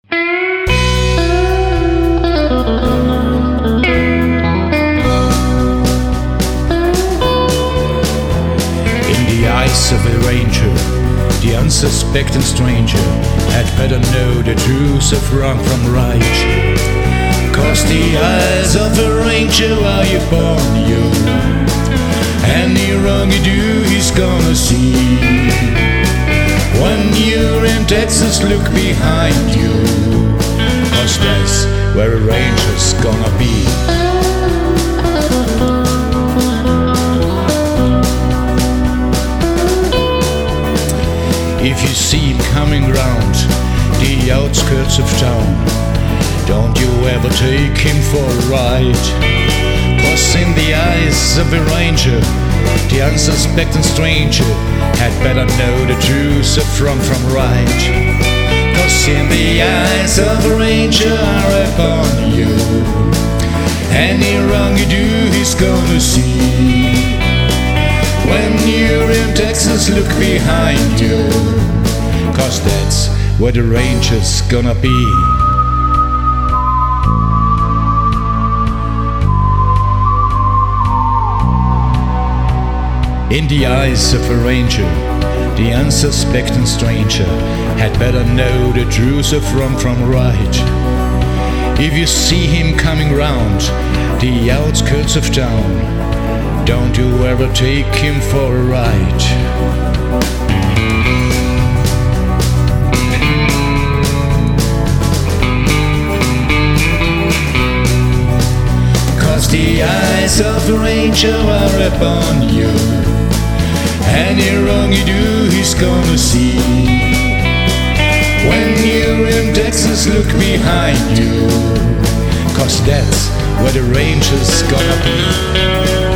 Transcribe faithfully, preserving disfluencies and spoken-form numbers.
Eyes of a ranger, the unsuspecting stranger had better know the truth of wrong from right. Cause the eyes of a ranger are you born you, any wrong you do he's gonna see. When you're in Texas look behind you, cause that's where a ranger's gonna be. If you see him coming round the outskirts of town, don't you ever take him for a ride. Cause in the eyes of a ranger, the unsuspecting stranger had better know the truth of wrong from right. Cause in the eyes of a ranger are upon you, any wrong you do he's gonna see. When you're in Texas look behind you, cause that's where the ranger's gonna be. In the eyes of a ranger, the unsuspecting stranger had better know the truth of wrong from right. If you see him coming round the outskirts of town, don't you ever take him for a ride. Cause the eyes of a ranger are upon you, any wrong you do he's gonna see. When you're in Texas look behind you, cause that's where the ranger's gonna be.